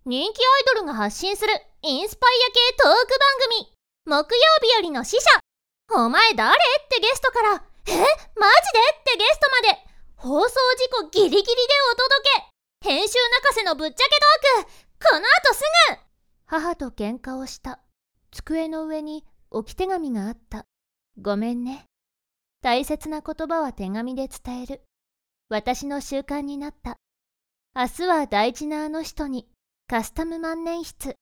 人気アイドルが発信するインスパイア系トーク番組、木曜日よりの使者。お前誰ってゲストから、マジでってゲストまで、放送事故ギリギリでお届け。編集泣かせのぶっちゃけトーク、この後すぐ。母と喧嘩をした。机の上に置き手紙があった。ごめんね。大切な言葉は手紙で伝える。私の習慣になった。明日は大事なあの人にカスタム万年筆。